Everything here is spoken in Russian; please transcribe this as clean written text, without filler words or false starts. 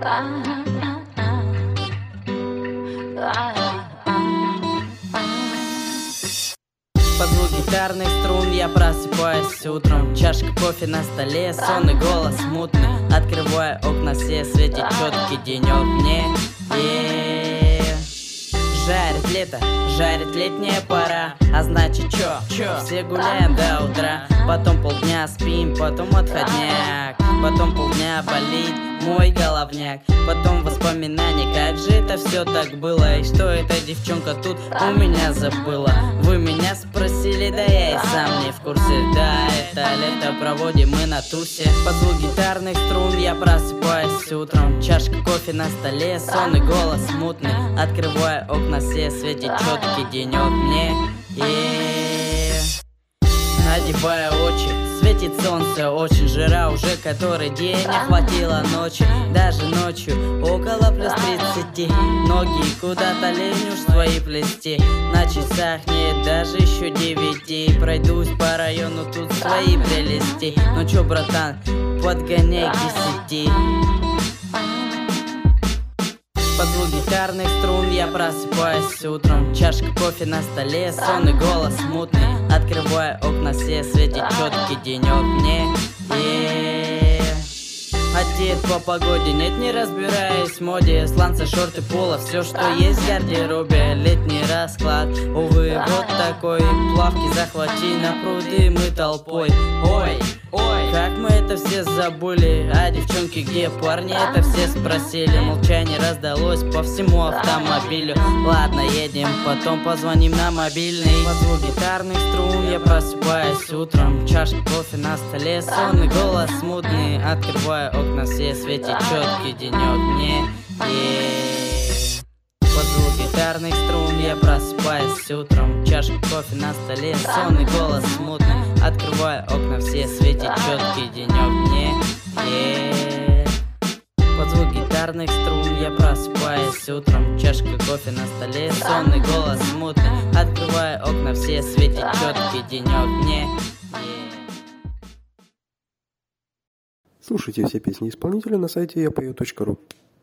Под звук гитарных струн я просыпаюсь утром. Чашка кофе на столе, сонный голос мутный. Открываю окна, все светит четкий денек мне. Жарит лето, жарит летняя пора. А значит чё? Все гуляем до утра. Потом полдня спим, потом отходняк. Потом полдня болит мой головняк. Потом воспоминания, как же это все так было. И что эта девчонка тут у меня забыла. Вы меня спросили, да я и сам не в курсе. Да, это лето проводим мы на тусе. Под звук гитарных струн я просыпаюсь утром. Чашка кофе на столе, сонный голос мутный. Открываю окна, все светит четкий денек мне. Надеваю очи, светит солнце, очень жара уже который день. Не хватило ночи, даже ночью около плюс 30. Ноги куда-то лень уж свои плести. На часах нет даже еще 9. Пройдусь по району, тут свои прелести. Ну чё, братан, подгоняй к 10. Под звук гитарных струн я просыпаюсь утром. Чашка кофе на столе, сонный голос мутный. Открываю окна, все светит четкий денек мне. Одет по погоде, нет, не разбираюсь в моде. Сланцы, шорты, поло, все, что есть в гардеробе. Летний расклад, увы, вот такой. Плавки захвати на пруды мы толпой. Ой, как мы это все забыли. А девчонки где парни, это все спросили. Молчание раздалось по всему автомобилю. Ладно, едем, потом позвоним на мобильный. Под звук гитарных струн я просыпаюсь утром. Чашка кофе на столе, сонный голос смутный. Открываю окна, все светит четкий денек мне. Под звук гитарных струн я просыпаюсь утром. Чашка кофе на столе, сонный голос смутный. Открываю окна, все светит четкий денек мне. Под звук гитарных струн я просыпаюсь утром. Чашка кофе на столе, сонный голос смутный. Открываю окна, все светит четкий денек мне. Слушайте все песни исполнителя на сайте yapою.ru.